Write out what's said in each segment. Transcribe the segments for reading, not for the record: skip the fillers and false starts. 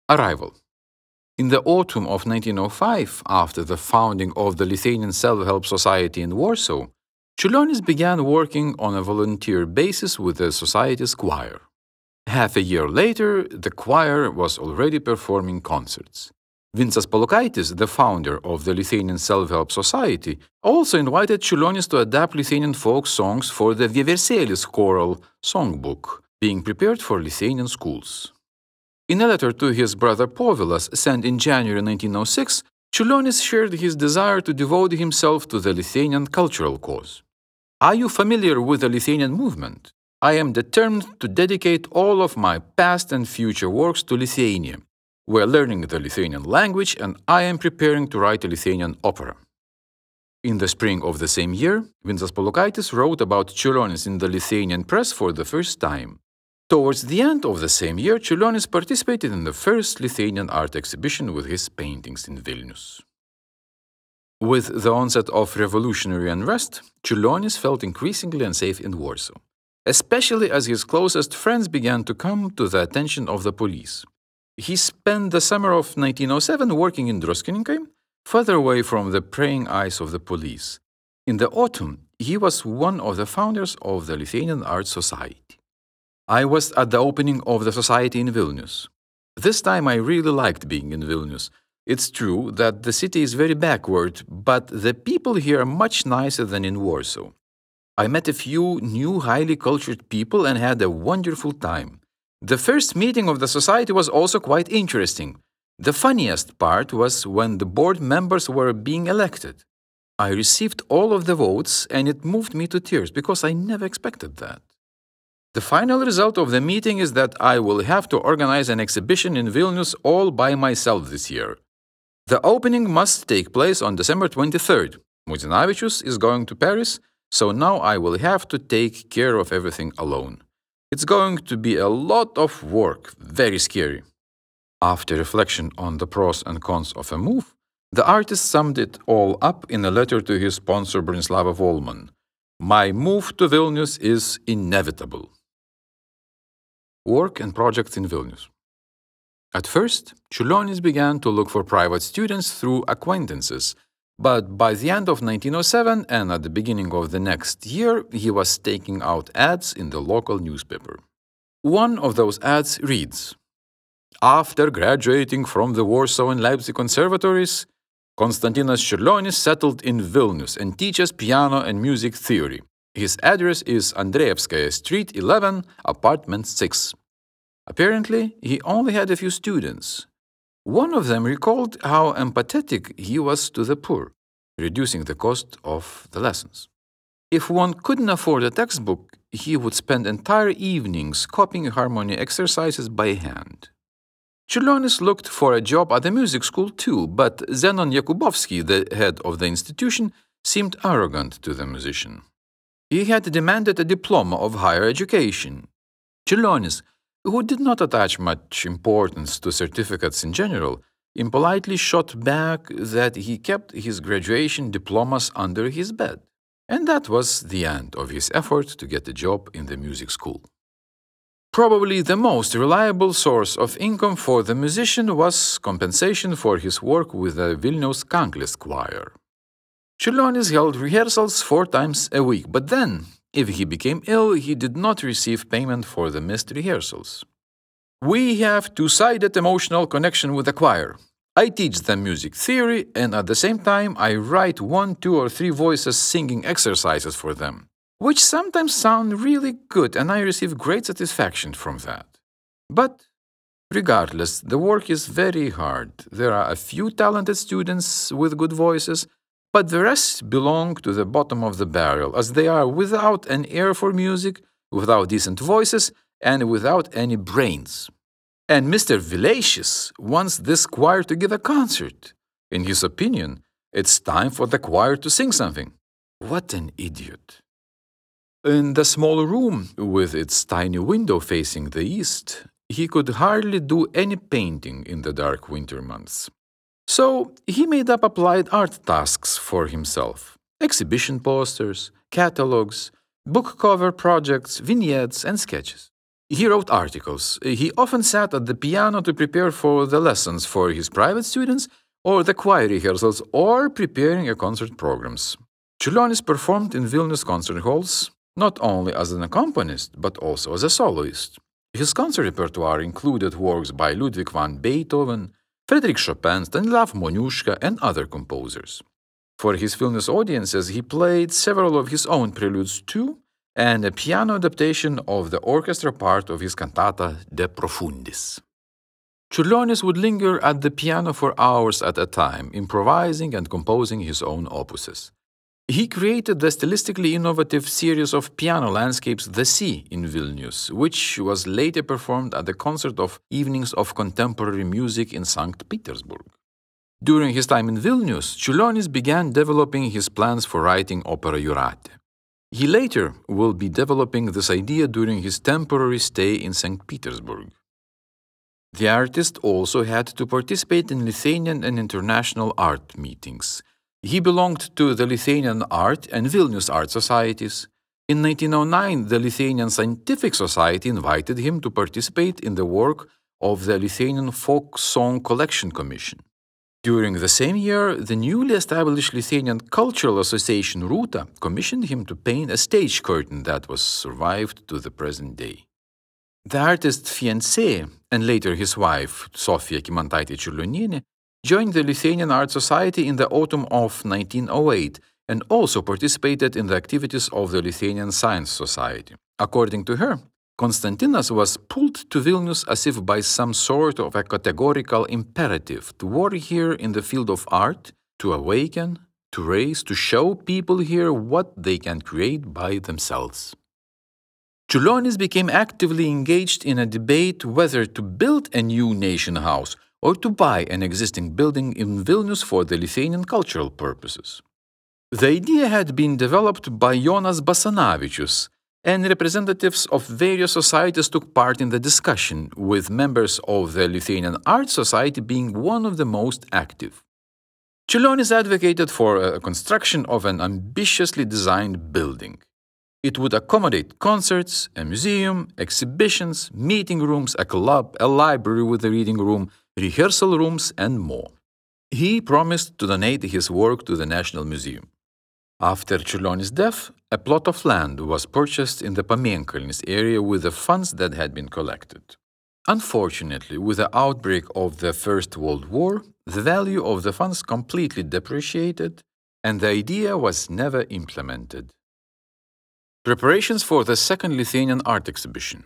Arrival. In the autumn of 1905, after the founding of the Lithuanian Self-Help Society in Warsaw, Čiurlionis began working on a volunteer basis with the society's choir. Half a year later, the choir was already performing concerts. Vincas Polukaitis, the founder of the Lithuanian Self-Help Society, also invited Čiurlionis to adapt Lithuanian folk songs for the Vieversėlis choral songbook, being prepared for Lithuanian schools. In a letter to his brother Povilas sent in January 1906, Čiurlionis shared his desire to devote himself to the Lithuanian cultural cause. Are you familiar with the Lithuanian movement? I am determined to dedicate all of my past and future works to Lithuania. We are learning the Lithuanian language, and I am preparing to write a Lithuanian opera. In the spring of the same year, Vincas Polukaitis wrote about Čiurlionis in the Lithuanian press for the first time. Towards the end of the same year, Čiurlionis participated in the first Lithuanian art exhibition with his paintings in Vilnius. With the onset of revolutionary unrest, Čiurlionis felt increasingly unsafe in Warsaw, especially as his closest friends began to come to the attention of the police. He spent the summer of 1907 working in Druskininkai, further away from the prying eyes of the police. In the autumn, he was one of the founders of the Lithuanian Art Society. I was at the opening of the society in Vilnius. This time I really liked being in Vilnius. It's true that the city is very backward, but the people here are much nicer than in Warsaw. I met a few new, highly cultured people and had a wonderful time. The first meeting of the society was also quite interesting. The funniest part was when the board members were being elected. I received all of the votes, and it moved me to tears because I never expected that. The final result of the meeting is that I will have to organize an exhibition in Vilnius all by myself this year. The opening must take place on December 23rd. Muzinavičius is going to Paris, so now I will have to take care of everything alone. It's going to be a lot of work, very scary. After reflection on the pros and cons of a move, the artist summed it all up in a letter to his sponsor Bronislava Volman. My move to Vilnius is inevitable. Work and projects in Vilnius. At first, Čiurlionis began to look for private students through acquaintances, but by the end of 1907 and at the beginning of the next year, he was taking out ads in the local newspaper. One of those ads reads, "After graduating from the Warsaw and Leipzig conservatories, Konstantinas Čiurlionis settled in Vilnius and teaches piano and music theory. His address is Andreyevskaya Street 11, apartment 6. Apparently, he only had a few students. One of them recalled how empathetic he was to the poor, reducing the cost of the lessons. If one couldn't afford a textbook, he would spend entire evenings copying harmony exercises by hand. Čiurlionis looked for a job at the music school too, but Zenon Jakubowski, the head of the institution, seemed arrogant to the musician. He had demanded a diploma of higher education. Čiurlionis, who did not attach much importance to certificates in general, impolitely shot back that he kept his graduation diplomas under his bed. And that was the end of his effort to get a job in the music school. Probably the most reliable source of income for the musician was compensation for his work with the Vilnius Kanklis choir. Čiurlionis held rehearsals 4 times a week, but then, if he became ill, he did not receive payment for the missed rehearsals. We have two-sided emotional connection with the choir. I teach them music theory, and at the same time I write 1, 2, or 3 voices singing exercises for them, which sometimes sound really good, and I receive great satisfaction from that. But regardless, the work is very hard. There are a few talented students with good voices, but the rest belong to the bottom of the barrel, as they are without an ear for music, without decent voices, and without any brains. And Mr. Vileišis wants this choir to give a concert. In his opinion, it's time for the choir to sing something. What an idiot. In the small room, with its tiny window facing the east, he could hardly do any painting in the dark winter months. So he made up applied art tasks for himself: exhibition posters, catalogs, book cover projects, vignettes, and sketches. He wrote articles. He often sat at the piano to prepare for the lessons for his private students, or the choir rehearsals, or preparing a concert programs. Čiurlionis performed in Vilnius concert halls, not only as an accompanist, but also as a soloist. His concert repertoire included works by Ludwig van Beethoven, Frédéric Chopin, Stanislav Moniuszko, and other composers. For his Vilnius audiences, he played several of his own preludes too, and a piano adaptation of the orchestra part of his cantata De Profundis. Čiurlionis would linger at the piano for hours at a time, improvising and composing his own opuses. He created the stylistically innovative series of piano landscapes The Sea in Vilnius, which was later performed at the Concert of Evenings of Contemporary Music in St. Petersburg. During his time in Vilnius, Čiurlionis began developing his plans for writing opera Jūratė. He later will be developing this idea during his temporary stay in St. Petersburg. The artist also had to participate in Lithuanian and international art meetings. He belonged to the Lithuanian Art and Vilnius Art Societies. In 1909, the Lithuanian Scientific Society invited him to participate in the work of the Lithuanian Folk Song Collection Commission. During the same year, the newly established Lithuanian Cultural Association Rūta commissioned him to paint a stage curtain that was survived to the present day. The artist's fiancée, and later his wife, Sofija Kymantaitė Čiurlionienė, joined the Lithuanian Art Society in the autumn of 1908 and also participated in the activities of the Lithuanian Science Society. According to her, Konstantinas was pulled to Vilnius as if by some sort of a categorical imperative to work here in the field of art, to awaken, to raise, to show people here what they can create by themselves. Čiurlionis became actively engaged in a debate whether to build a new nation house or to buy an existing building in Vilnius for the Lithuanian cultural purposes. The idea had been developed by Jonas Basanavičius, and representatives of various societies took part in the discussion, with members of the Lithuanian Art Society being one of the most active. Čiurlionis advocated for a construction of an ambitiously designed building. It would accommodate concerts, a museum, exhibitions, meeting rooms, a club, a library with a reading room, rehearsal rooms, and more. He promised to donate his work to the National Museum. After Čiurlionis' death, a plot of land was purchased in the Pamėnkalnis area with the funds that had been collected. Unfortunately, with the outbreak of the First World War, the value of the funds completely depreciated, and the idea was never implemented. Preparations for the Second Lithuanian Art Exhibition.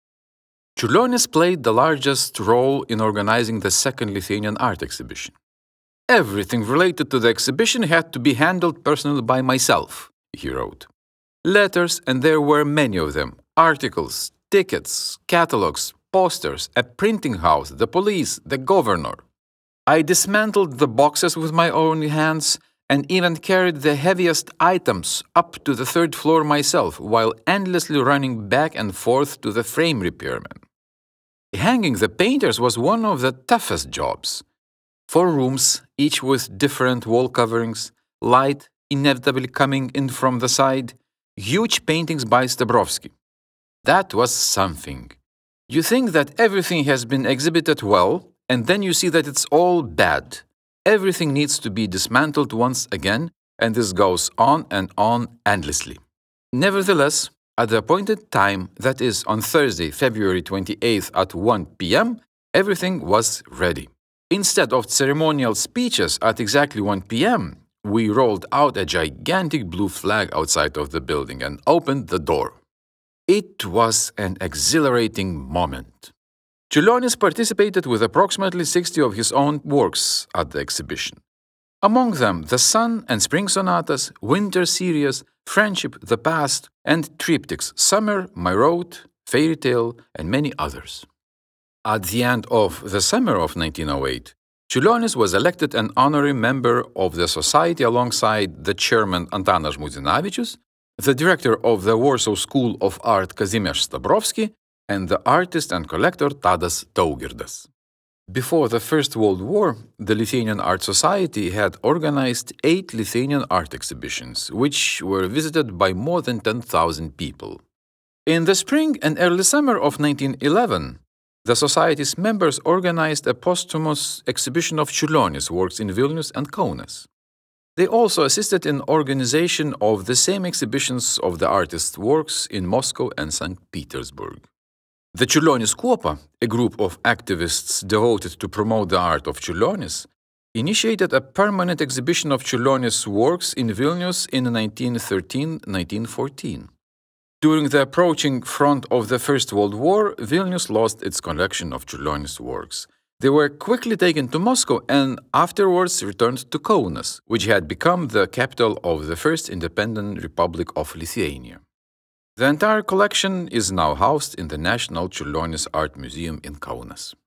Čiurlionis played the largest role in organizing the Second Lithuanian Art Exhibition. Everything related to the exhibition had to be handled personally by myself, he wrote. Letters, and there were many of them, articles, tickets, catalogs, posters, a printing house, the police, the governor. I dismantled the boxes with my own hands and even carried the heaviest items up to the third floor myself while endlessly running back and forth to the frame repairman. Hanging the painters was one of the toughest jobs. 4 rooms, each with different wall coverings, light inevitably coming in from the side, huge paintings by Stabrovsky. That was something. You think that everything has been exhibited well, and then you see that it's all bad. Everything needs to be dismantled once again, and this goes on and on endlessly. Nevertheless, at the appointed time, that is on Thursday, February 28th at 1 p.m., everything was ready. Instead of ceremonial speeches at exactly 1 p.m., we rolled out a gigantic blue flag outside of the building and opened the door. It was an exhilarating moment. Čiurlionis participated with approximately 60 of his own works at the exhibition. Among them, the Sun and Spring Sonatas, Winter Series, Friendship, The Past, and triptychs Summer, My Road, Fairy Tale, and many others. At the end of the summer of 1908, Čiurlionis was elected an honorary member of the society alongside the chairman Antanas Žmuidzinavičius, the director of the Warsaw School of Art Kazimierz Stabrovsky, and the artist and collector Tadas Daugirdas. Before the First World War, the Lithuanian Art Society had organized 8 Lithuanian art exhibitions, which were visited by more than 10,000 people. In the spring and early summer of 1911, the Society's members organized a posthumous exhibition of Čiurlionis works in Vilnius and Kaunas. They also assisted in organization of the same exhibitions of the artist's works in Moscow and St. Petersburg. The Čiurlionis Kuopa, a group of activists devoted to promote the art of Čiurlionis, initiated a permanent exhibition of Čiurlionis works in Vilnius in 1913-1914. During the approaching front of the First World War, Vilnius lost its collection of Čiurlionis works. They were quickly taken to Moscow and afterwards returned to Kaunas, which had become the capital of the first independent Republic of Lithuania. The entire collection is now housed in the National Čiurlionis Art Museum in Kaunas.